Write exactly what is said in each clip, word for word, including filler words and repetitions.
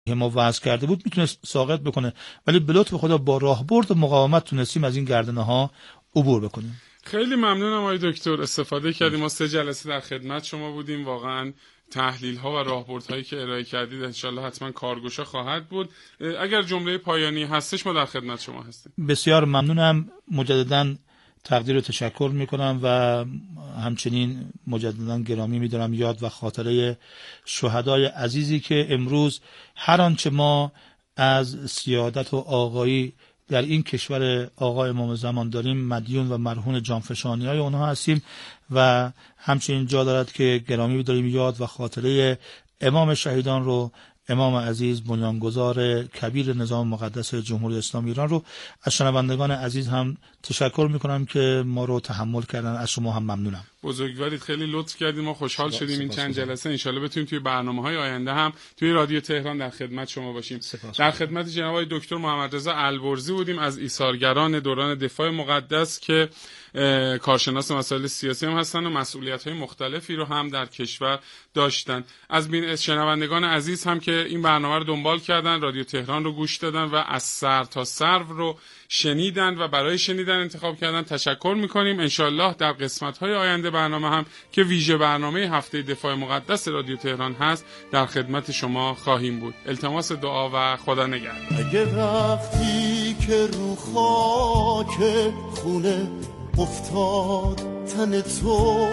ما وضع کرده بود میتونست ساقط بکنه، ولی به لطف خدا با راهبرد و مقاومت تونستیم از این گردنه ها عبور بکنیم. خیلی ممنونم آقای دکتر، استفاده کردیم. ما سه جلسه در خدمت شما بودیم، واقعا تحلیل ها و راهبردهایی که ارائه کردید انشالله حتما کارگوشه خواهد بود. اگر جمله پایانی هستش ما در خدمت شما هستیم. بسیار ممنونم، مجددا تقدیر و تشکر میکنم و همچنین مجددا گرامی میدارم یاد و خاطره شهدای عزیزی که امروز هر آنچه ما از سیادت و آقایی در این کشور آقای امام زمان داریم مدیون و مرهون جانفشانی های اونها هستیم و همچنین جا دارد که گرامی بداریم یاد و خاطره امام شهیدان رو، امام عزیز بنیانگذار کبیر نظام مقدس جمهوری اسلامی ایران رو. از شنوندگان عزیز هم تشکر میکنم که ما رو تحمل کردن، از شما هم ممنونم. بزرگوارید، خیلی لطف کردیم، ما خوشحال شدیم این چند جلسه انشالله بتونیم توی برنامه‌های آینده هم توی رادیو تهران در خدمت شما باشیم. در خدمت جناب آقای دکتر محمد رضا البرزی بودیم از ایثارگران دوران دفاع مقدس که کارشناس مسائل سیاسی هم هستن و مسئولیت‌های مختلفی رو هم در کشور داشتن. از بین شنوندگان عزیز هم که این برنامه رو دنبال کردن، رادیو تهران رو گوش دادن و از سر تا سرو رو شنیدن و برای شنیدن انتخاب کردن تشکر میکنیم. انشالله در قسمت‌های آینده برنامه هم که ویژه برنامه هفته دفاع مقدس رادیو تهران هست در خدمت شما خواهیم بود. التماس دعا و خدا نگهدار. اگه وقتی که رو خاک خونه افتاد تن تو،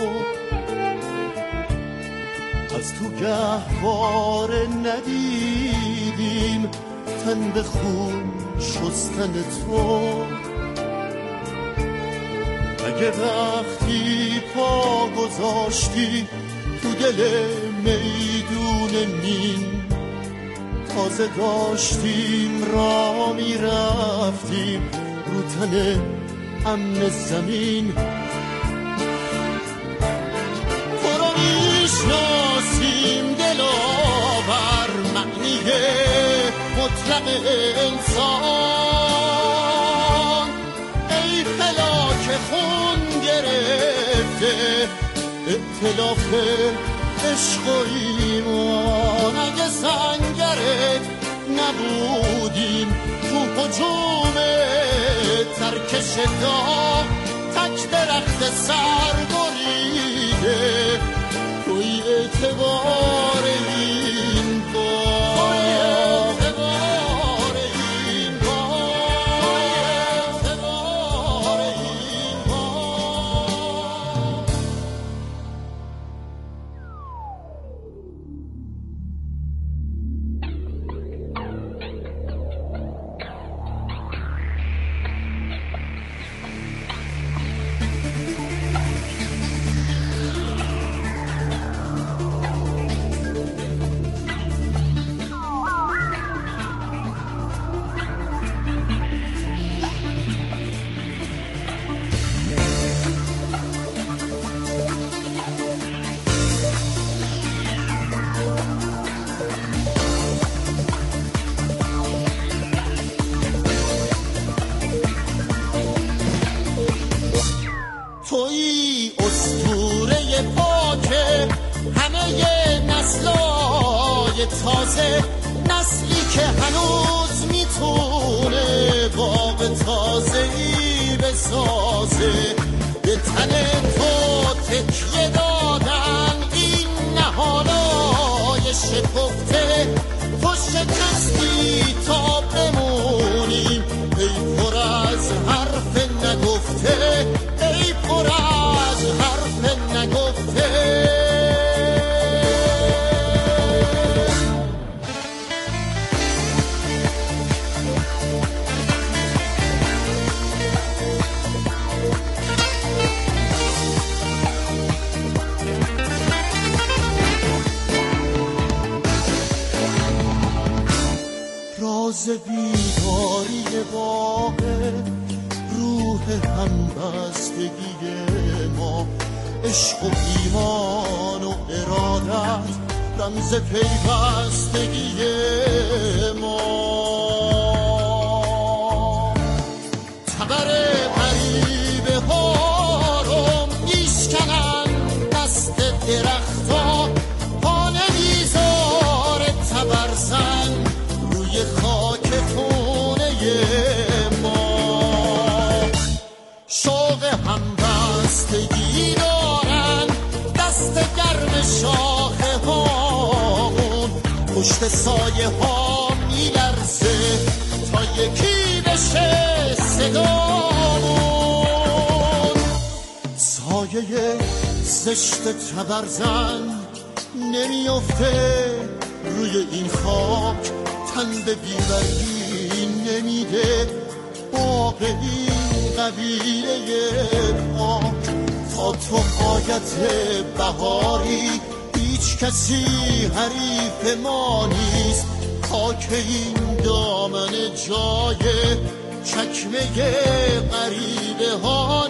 از تو گهواره ندیدیم تن به خون شستن تو، اگه وقتی پا گذاشتی تو دل میدون نین، تازه داشتیم را میرفتیم رو تن امن زمین، تو رو میشناسیم دلاور معنی مطلق انسان، ای فلاک خون گرفته ائتلاف عشق و ایمان، اگه سنگرت نبودیم تو هجوم ترکش داغ، تک درخت سر بریده توی اعتبار این باغ، توی اعتبار این باغ، توی اعتبار این باغ. توی اسطوره پاک همه نسلای تازه، نسلی که هنوز میتونه باغ تازه‌ای بسازه، به تن تو تکیه دادن این نهالای شکفته، تو شکستی تا بمونیم ای پر از حرف نگفته، ای پر از حرف نگفته. راز بیداری باغ روح همبستگی ما، عشق و ایمان و ارادت رمز پیوستگی ما، تبر غریبه ها رو میشکنن دست درخت ها، پا نمیذاره تبرزن پشت سایه ها میلرزه تا یکی بشه صدامون. سایه زشت تبرزن نمیافته روی این خاک، تن به بیبرگی نمیده باغ این قبیله پاک. تا تو آیت بهاری هیچ کسی حریف ما نیست، خاک این دامن جای چکمه غریبه ها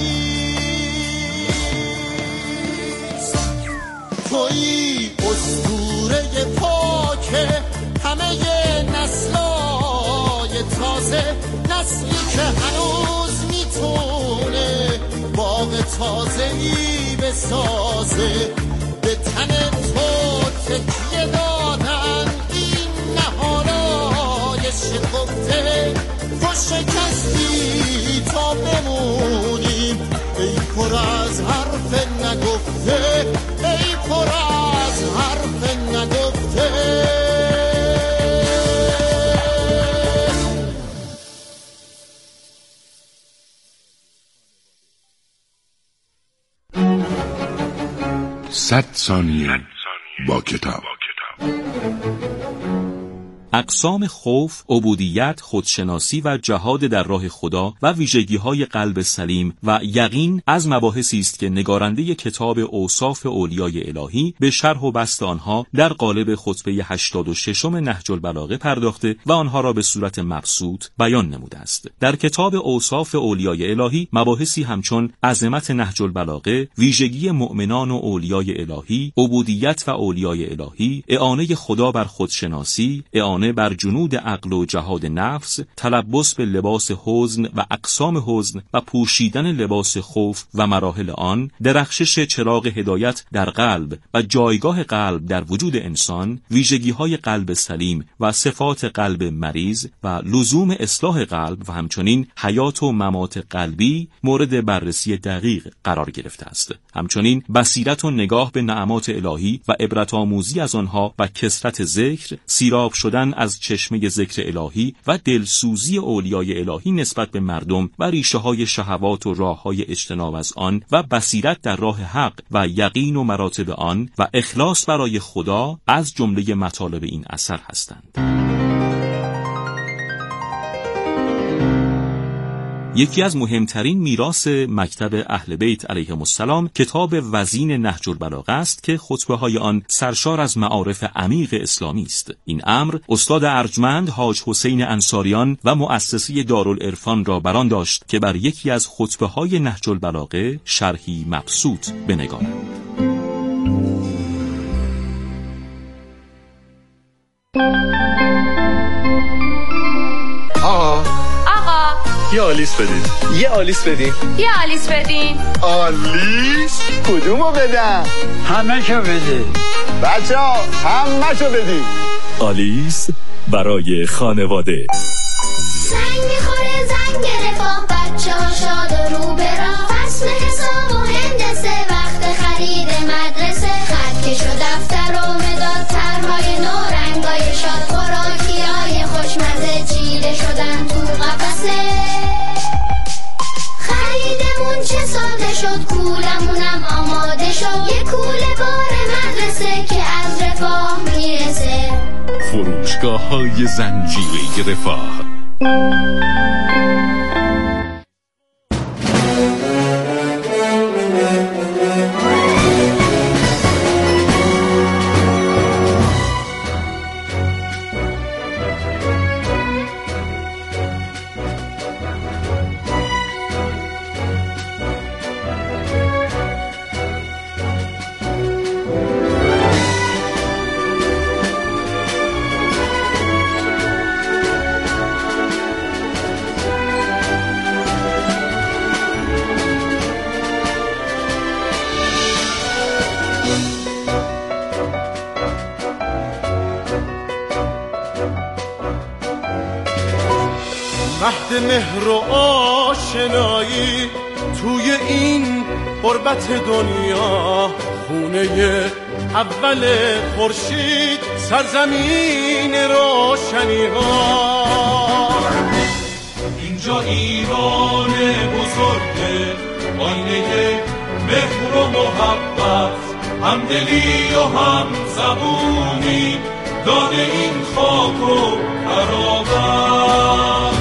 نیست. تویی اسطوره پاک همه نسلای تازه، نسلی که هنوز میتونه باغ تازه‌ای بسازه. به تن تو تکیه دادن این نهالای شکفته، تو شکستی تا بمونیم ای پر از حرف نگفته، ای پر از حرف نگفته. صد ثانیه با کتاب. اقسام خوف، عبودیت، خودشناسی و جهاد در راه خدا و ویژگی‌های قلب سلیم و یقین از مباحثی است که نگارنده کتاب اوصاف اولیای الهی به شرح و بسط آنها در قالب خطبه هشتاد و ششم نهج البلاغه پرداخته و آنها را به صورت مبسوط بیان نموده است. در کتاب اوصاف اولیای الهی مباحثی همچون عظمت نهج البلاغه، ویژگی مؤمنان و اولیای الهی، عبودیت و اولیای الهی، اعانه خدا بر خودشناسی، اعانه بر جنود عقل و جهاد نفس، تلبس به لباس حزن و اقسام حزن و پوشیدن لباس خوف و مراحل آن، درخشش چراغ هدایت در قلب و جایگاه قلب در وجود انسان، ویژگی‌های قلب سلیم و صفات قلب مریض و لزوم اصلاح قلب و همچنین حیات و ممات قلبی مورد بررسی دقیق قرار گرفته است. همچنین بصیرت و نگاه به نعمات الهی و عبرت آموزی از آنها و کثرت ذکر، سیراب شدن از چشمه ذکر الهی و دلسوزی اولیای الهی نسبت به مردم و ریشه های شهوات و راه های اجتناب از آن و بصیرت در راه حق و یقین و مراتب آن و اخلاص برای خدا از جمله مطالب این اثر هستند. یکی از مهمترین میراث مکتب اهل بیت علیهم السلام کتاب وزین نهج البلاغه است که خطبه های آن سرشار از معارف عمیق اسلامی است. این امر استاد ارجمند حاج حسین انصاریان و مؤسسه دارالعرفان را بران داشت که بر یکی از خطبه های نهج البلاغه شرحی مبسوط بنگارند. یه آلیس بدین. یه آلیس بدین. یه آلیس بدین. آلیس؟ کدومو بدم؟ همه شو بدین. بچه ها همه شو بدین. آلیس برای خانواده. زنگ میخوره زنگ رفاه، بچه ها شاد و رو برا، فصل حساب و هندسه، وقت خرید مدرسه، خط کش و دفتر و مداد، طرحهای نو، رنگای شاد، خوراکی های خوشمزه چیده شدن تو قفسه. خریدمون چه ساده شد، کولمونم آماده شد، یه کوله بار مدرسه که از رفاه میرسه. فروشگاه های زنجیره رفاه. مهد مهر و آشنایی توی این غربت دنیا، خونه اول خورشید سرزمین روشنی ها. اینجا ایران بزرگه، آینه مهر و محبت، همدلی و هم زبونی داده این خاک و ترابت.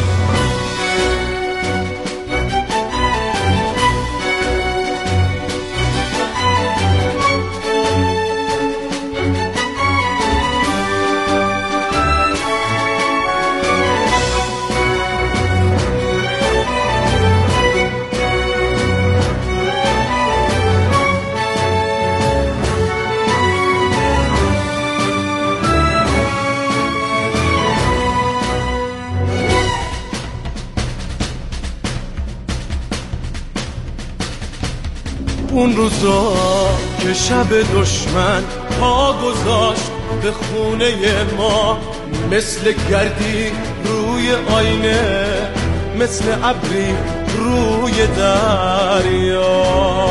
اون روزا که شب دشمن پا گذاشت به خونه ما، مثل گردی روی آینه، مثل ابری روی دریا،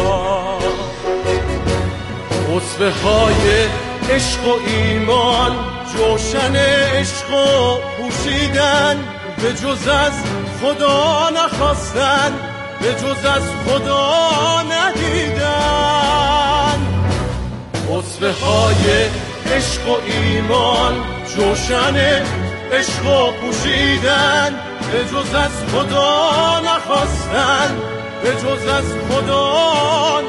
عصبه های عشق و ایمان جوشن عشق و پوشیدن، به جز از خدا نخواستن، به جز از خدا ندیدن. عصبه های عشق و ایمان جوشن عشق و پوشیدن، به جز از خدا نخواستن، به جز از خدا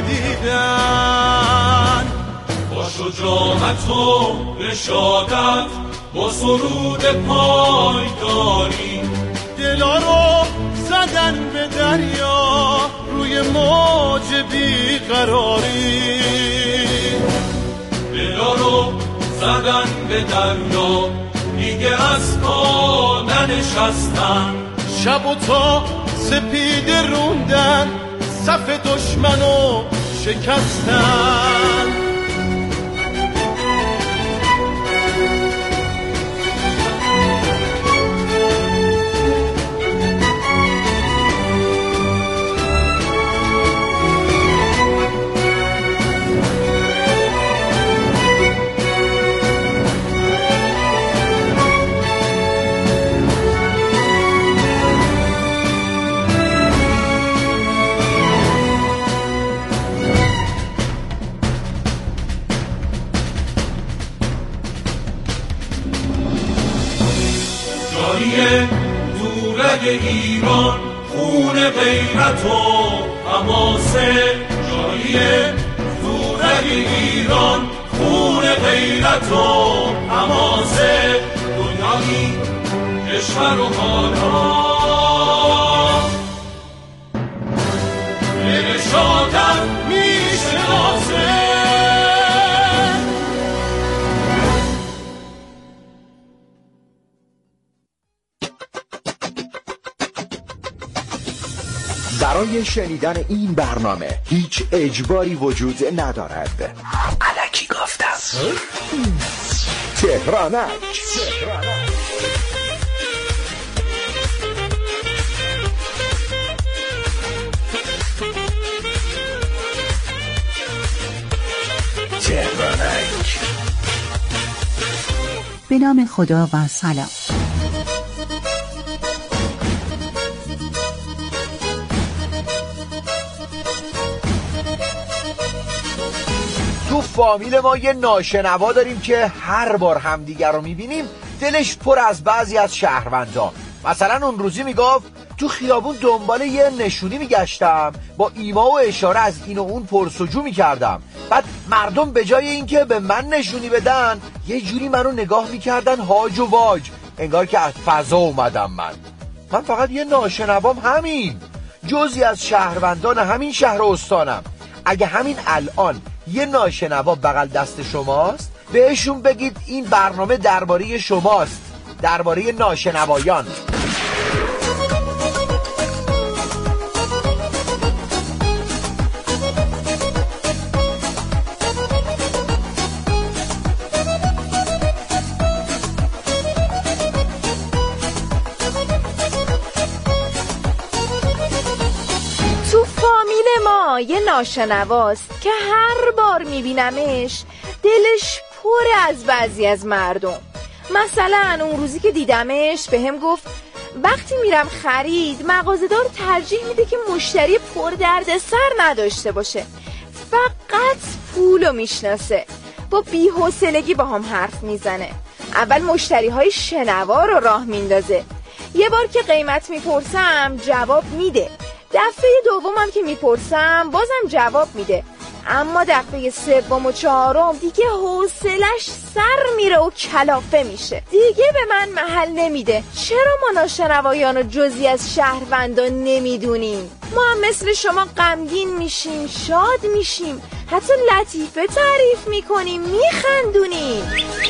ندیدن. با شجاعت و رشادت، با سرود پایداری، دلا رو زدن به دریا روی موج بیقراری. دلا رو زدن به دریا، دیگه از پا ننشستن. شب و تا سپیده روندن، صف دشمنو شکستن. دورگ ایران خون غیرت و حماسه، جایی دورگ ایران خون غیرت و حماسه. دنیایی کشور و حالا به رشادت میشناسه. برای شنیدن این برنامه هیچ اجباری وجود ندارد. الکی گفتم. تهرانک تهرانک. به نام خدا و سلام. تو فامیل ما یه ناشنوا داریم که هر بار همدیگر رو میبینیم دلش پر از بعضی از شهروندا. مثلا اون روزی میگفت تو خیابون دنبال یه نشونی میگشتم، با ایما و اشاره از این و اون پرسجو میکردم، بعد مردم به جای اینکه به من نشونی بدن یه جوری منو نگاه میکردن هاج و واج، انگار که از فضا اومدم. من من فقط یه ناشنوام، همین جزئی از شهروندان همین شهر و استانم. اگه همین الان یه ناشنوا بغل دست شماست، بهشون بگید این برنامه درباره شماست، درباره ناشنوایان. یه ناشنواست که هر بار میبینمش دلش پر از بعضی از مردم. مثلا اون روزی که دیدمش به هم گفت وقتی میرم خرید مغازه‌دار ترجیح میده که مشتری پر درد سر نداشته باشه، فقط پولو میشناسه. با بی‌حوصلگی با هم حرف میزنه. اول مشتری های شنوا رو راه میندازه. یه بار که قیمت میپرسم جواب میده، دفعه دومم که میپرسم بازم جواب میده، اما دفعه سوم و چهارم دیگه حوصلش سر میره و کلافه میشه، دیگه به من محل نمیده. چرا ما ناشنوایان و جزئی از شهروندان نمیدونیم؟ ما هم مثل شما غمگین میشیم، شاد میشیم، حتی لطیفه تعریف میکنیم، میخندونیم.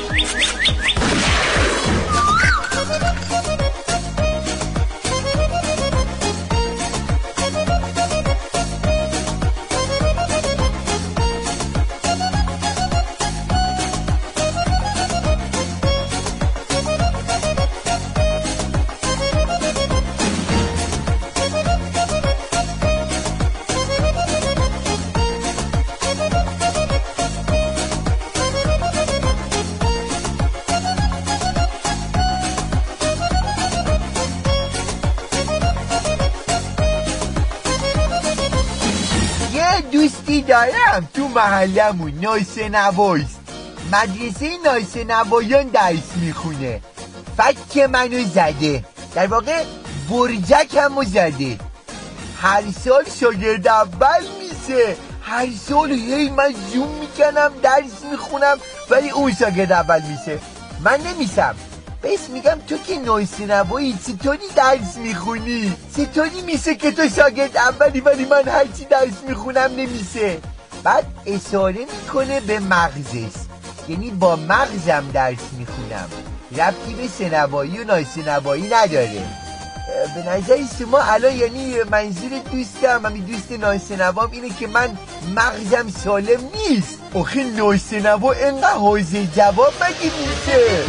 دوستی دارم تو محلمون ناشنواست، مدرسه ناشنوایان درس میخونه. فک منو زده، در واقع برجکمو زده. هر سال شاگرد اول میشه، هر سال هی من زوم میکنم درس میخونم ولی اون شاگرد اول میشه، من نمیشم. بس میگم تو که ناشنوایی چطوری درس میخونی؟ چطوری میشه که تو شاگرد اولی ولی من هرچی درس میخونم نمیشه؟ بعد اشاره میکنه به مغزش، یعنی با مغزم درس میخونم، ربطی به شنوایی و ناشنوایی نداره. به نظر شما الان یعنی منظور دوستم همین دوست ناشنوام اینه که من مغزم سالم نیست؟ آخه ناشنوا انقدر حوزه جواب مگه میشه؟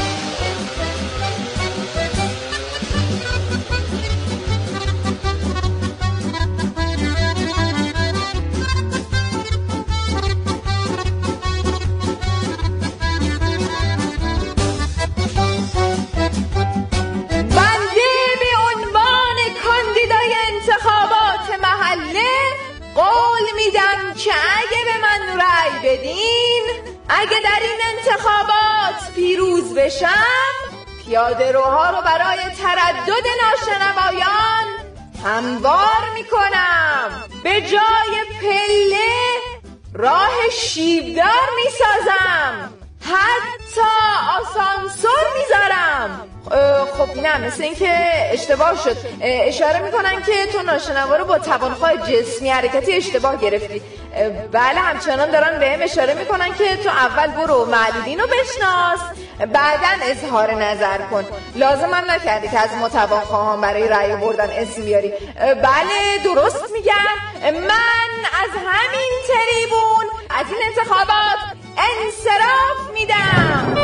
که اگه به من رأی بدین، اگه در این انتخابات پیروز بشم، پیاده روها رو برای تردد ناشنوایان هموار میکنم، به جای پله راه شیبدار میسازم، حتی آسانسور میذارم. خب نه، مثل این که اشتباه شد. اشاره میکنن که تو ناشنوا رو با توانخواه جسمی حرکتی اشتباه گرفتی. بله، همچنان دارن به هم اشاره میکنن که تو اول برو معلولین رو بشناس، بعدن اظهار نظر کن. لازم هم نکردی که از متوانخواهان برای رأی بردن اسم بیاری. بله درست میگن. من از همین تریبون از این انتخابات انصراف میدم.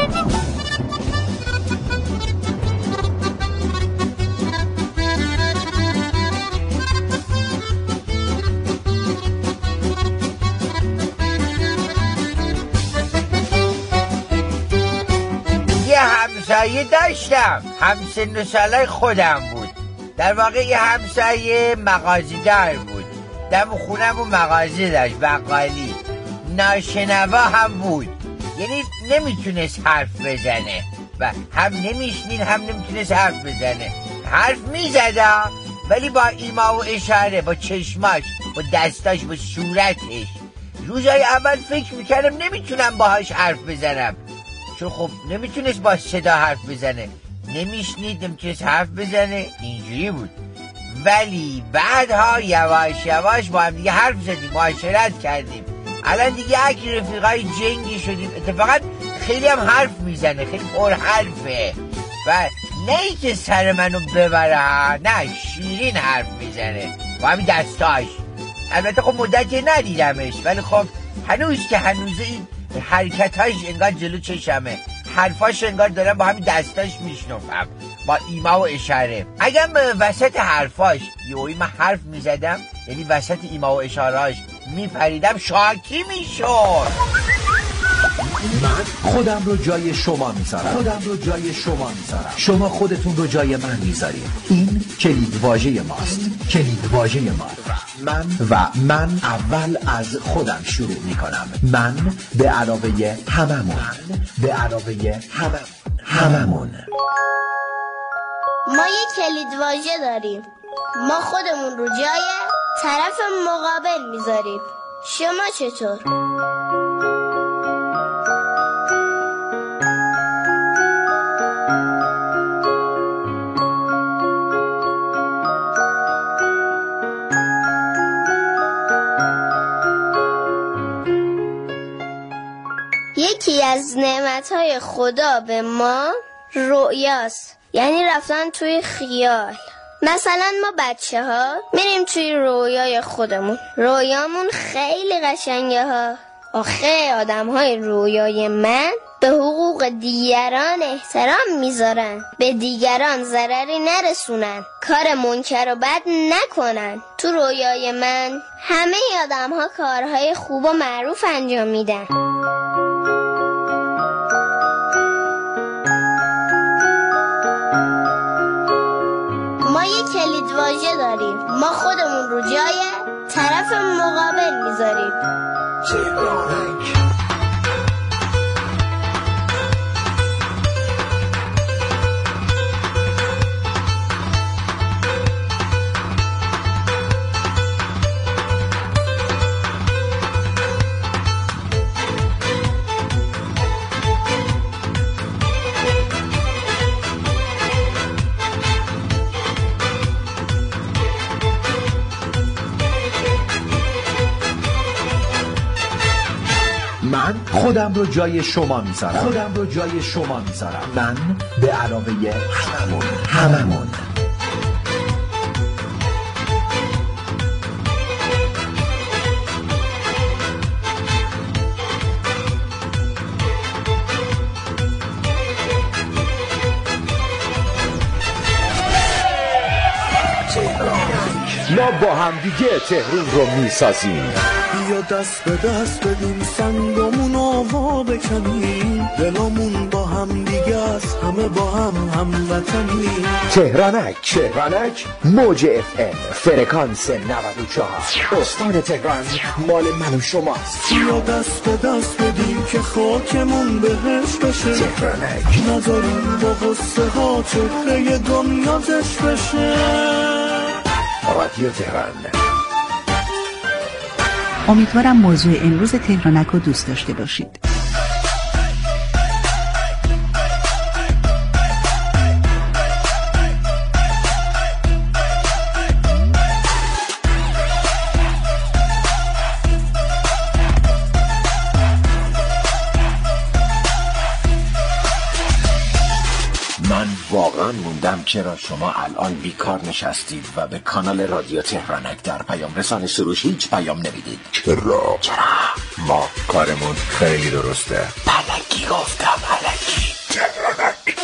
یه همسایه داشتم، همسن و سالای خودم بود. در واقع یه همسایه مغازه‌دار بود، دم خونم و مغازه داشت، بقالی. ناشنوا هم بود، یعنی نمیتونست حرف بزنه و هم نمیشنید هم نمیتونست حرف بزنه. حرف میزده ولی با ایما و اشاره، با چشماش، با دستاش، با صورتش. روزای اول فکر میکردم نمیتونم باهاش حرف بزنم، چون خب نمیتونست با صدا حرف بزنه، نمیشنید، نمیتونست حرف بزنه، اینجوری بود. ولی بعدها یواش یواش با هم دیگه حرف زدیم، معاشرت کردیم. الان دیگه اگه رفیقای جنگی شدیم. اتفاقا خیلی هم حرف میزنه، خیلی پر حرفه و نه ای که سر منو ببره، نه، شیرین حرف میزنه با همین دستاش. البته خب مدتی ندیدمش، ولی خب هنوز که هنوزه این حرکتاش انگار جلو چشمه، حرفاش انگار دارم با همین دستاش میشنفم، با ایما و اشاره. اگه وسط حرفاش یهویی من حرف میزدم، یعنی وسط ایما و اشارهاش میپریدم، شاکی میشد. من خودم رو جای شما میذارم خودم رو جای شما میذارم شما خودتون رو جای من میذارید. این کلید واژه ماست. کلید واژه ما. من و من اول از خودم شروع میکنم. من به علاوه هممون. به علاوه هممون. هممون. ما یک کلید واژه داریم. ما خودمون رو جای طرف مقابل میذاریم. شما چطور؟ یکی از نعمتهای خدا به ما رؤیاست، یعنی رفتن توی خیال. مثلا ما بچه ها میریم توی رویای خودمون. رویامون خیلی قشنگه ها. آخه آدم های رویای من به حقوق دیگران احترام میذارن، به دیگران ضرری نرسونن، کار منکر و بد نکنن. تو رویای من همه آدم ها کارهای خوب و معروف انجام میدن. ما یک کلید واژه داریم. ما خودمون رو جای طرف مقابل میذاریم. تهرانک. من خودم رو جای شما میذارم. خودم رو جای شما میذارم. من به علاوه هممون. هممون. ما با هم دیگه تهران رو میسازیم. بیا دست به دست بدیم سنگامون آوا بکنیم. دلامون با هم دیگه است، همه با هم هموطنیم. تهرانک. تهرانک موج اف ام فرکانس نود و چهار. استان تهران مال من و شماست. بیا دست به دست بدیم که خاکمون بهش بشه. تهرانک. نذاریم با قصه ها چهره دنیا زش بشه. رادیو تهران. امیدوارم موضوع امروز تهرانک رو دوست داشته باشید. من واقعا موندم چرا شما الان بیکار نشستید و به کانال رادیو تهرانک در پیام رسان سروش هیچ پیام نمیدید. چرا؟ چرا؟ ما کارمون خیلی درسته. پلکی گفتم پلکی. تهرانک.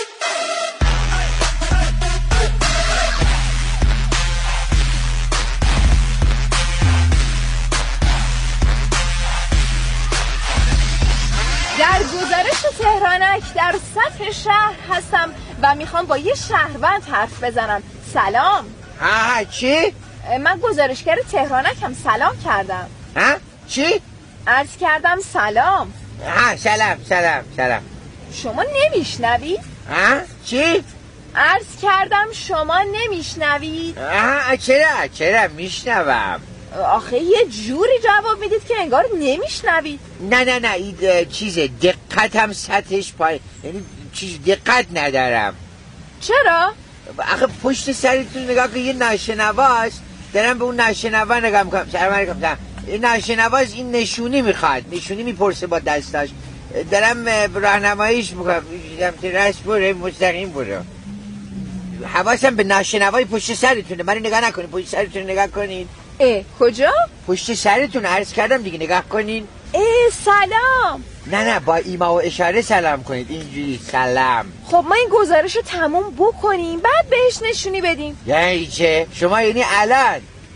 در گزارش تهرانک در سطح شهر هستم و میخوام با یه شهروند حرف بزنم. سلام. ها چی؟ من گزارشگر تهرانکم. سلام کردم. ها چی؟ عرض کردم سلام. ها سلام سلام سلام. شما نمیشنوید؟ ها چی؟ عرض کردم شما نمیشنوید؟ ها چرا چرا میشنوم. آخه یه جوری جواب میدید که انگار نمیشنوید. نه نه نه این چیز دقتم سطحش پایین، یعنی چیز دقت ندارم. چرا؟ آخه پشت سرتون نگاه که یه ناشنواست، دارم به اون ناشنوا نگاه میکنم. سلام علیکم. این ناشنواست این نشونی میخواد، نشونی میپرسه با دستاش. دارم راهنماییش میکنم راست برو مستقیم برو. حواسم به ناشنوای پشت سرتونه. من نگاه نکنید، پشت سرتون نگاه کنید. اه کجا؟ پشت سرتون عرض کردم دیگه، نگاه کنین. اه سلام. نه نه با ایما و اشاره سلام کنید، اینجوری سلام. خب ما این گزارش رو تموم بکنیم بعد بهش نشونی بدیم. یعنی چه؟ شما یعنی الان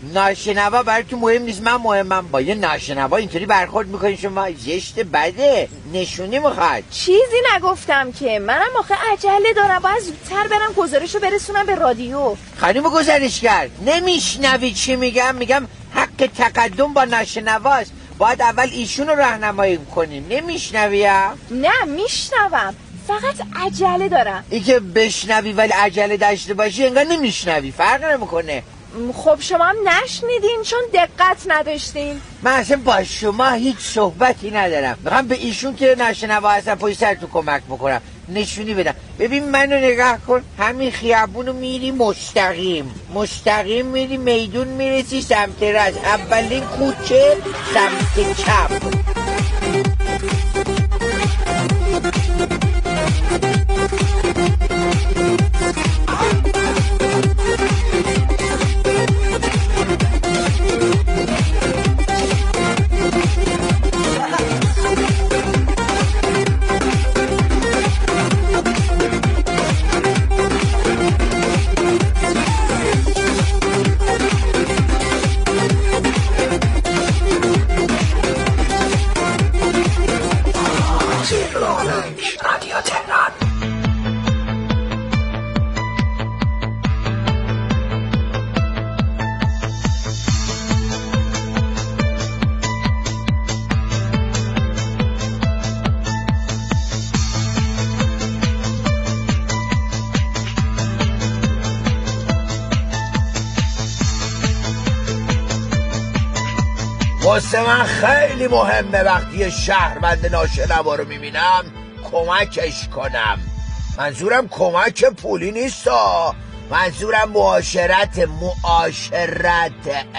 ناشنوا برای تو مهم نیست، من مهمم. با یه ناشنوا اینطوری برخورد میکنین شما زشت بده. نشونی میخواد. چیزی نگفتم که، منم آخه عجله دارم، باید زودتر برم گزارشو برسونم به رادیو. خانم گزارش کرد نمیشنوی چی میگم؟ میگم حق تقدم با ناشنواست، باید اول ایشون رو راهنمایی کنیم. نمیشنوی؟ نه میشنوم، فقط عجله دارم. ای که بشنوی ولی عجله داشته باشی انگار نمیشنوی، فرق نمیکنه. خب شما هم نشنیدین چون دقت نداشتین. من اصلا با شما هیچ صحبتی ندارم، میخوام به ایشون که ناشنوا هستن پشت سر تو کمک بکنم، نشونی بدم. ببین منو نگاه کن، همین خیابونو میری مستقیم مستقیم میری میدون میرسی سمت راست، اولین کوچه سمت چپ. واسه من خیلی مهمه وقتی شهروند ناشنوا رو میبینم کمکش کنم. منظورم کمک پولی نیست، منظورم معاشرت معاشرت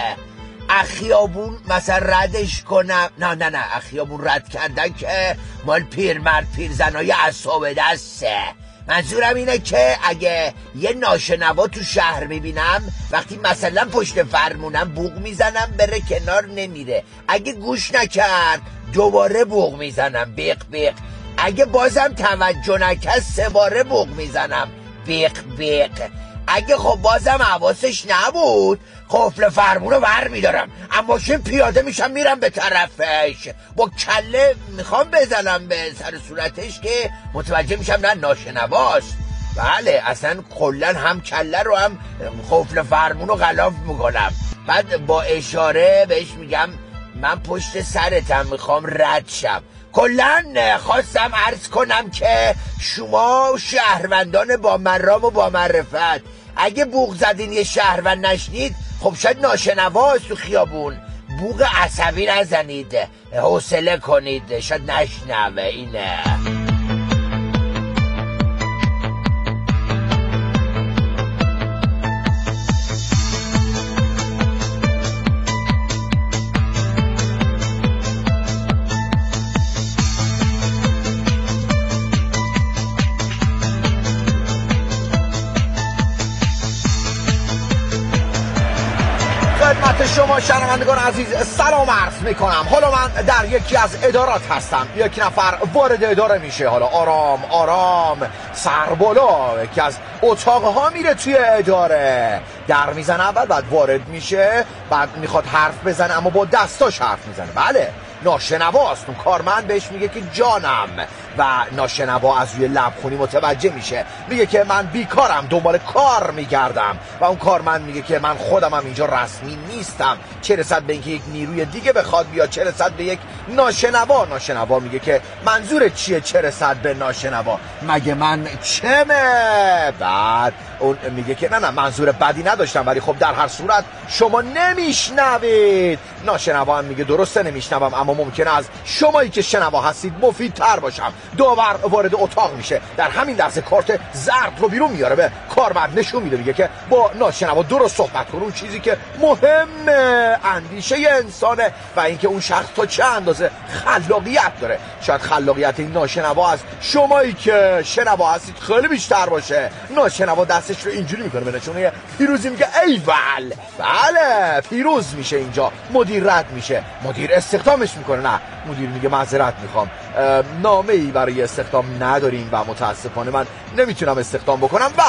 اخیابون مثلا ردش کنم. نه نه نه اخیابون رد کردن که مال پیرمرد پیرزنای عصاب دسته. منظورم اینه که اگه یه ناشنوا تو شهر میبینم وقتی مثلا پشت فرمونم بوق میزنم بره کنار نمیره، اگه گوش نکرد دوباره بوق میزنم بیق بیق، اگه بازم توجه نکرد سه باره بوق میزنم بیق بیق، اگه خب بازم حواسش نبود قفل فرمونو بر میدارم، اما ماشین پیاده میشم میرم به طرفش با کله میخوام بزنم به سر صورتش که متوجه میشم نه ناشنواست. بله اصلا کلن هم کله رو هم قفل فرمونو غلاف میکنم، بعد با اشاره بهش میگم من پشت سرتم میخوام رد شم. کلن خواستم عرض کنم که شما شهروندان با مرام و با معرفت اگه بوق زدین یه شهروند نشنید خب شاید ناشنواست تو خیابون، بوق عصبی نزنید، حوصله کنید شاید نشنوه. اینه خدمت شما شنوندگان عزیز سلام عرض میکنم. حالا من در یکی از ادارات هستم، یک نفر وارد اداره میشه، حالا آرام آرام سربالا یکی از اتاقها میره توی اداره، در میزنه اول بعد وارد میشه، بعد میخواد حرف بزنه اما با دستاش حرف میزنه. بله ناشنواست، اون کارمند بهش میگه که جانم و ناشنوا از روی لبخونی متوجه میشه، میگه که من بیکارم دنبال کار میگردم و اون کارمند میگه که من خودم هم اینجا رسمی نیستم، چه رسد به اینکه یک نیروی دیگه بخواد بیاد، چه رسد به یک ناشنوا. ناشنوا میگه که منظور چیه چه رسد به ناشنوا، مگه من چمه؟ بعد اون میگه که نه نه منظور بدی نداشتم ولی خب در هر صورت شما نمیشنوید. ناشنوا هم میگه درسته نمیشنوم اما ممکنه از شمایی که شنوا هستید مفیدتر باشم. داور وارد اتاق میشه، در همین لحظه کارت زرد رو بیرون میاره، به کارمند نشون میده، میگه که با ناشنوا درست صحبت کن، اون چیزی که مهمه اندیشه انسانه و اینکه اون شخص تا چه اندازه خلاقیت داره. شاید خلاقیت این ناشنوا از شمایی که شنوا هستید خیلی بیشتر باشه. ناشنوا دستش رو اینجوری میکنه به نشونه پیروزی، میگه ایول بله پیروز میشه. اینجا مدیر رد میشه، مدیر استخدامش میکنه، نه مدیر میگه معذرت میخوام نامه ای برای استخدام نداریم و متاسفانه من نمیتونم استخدام بکنم. و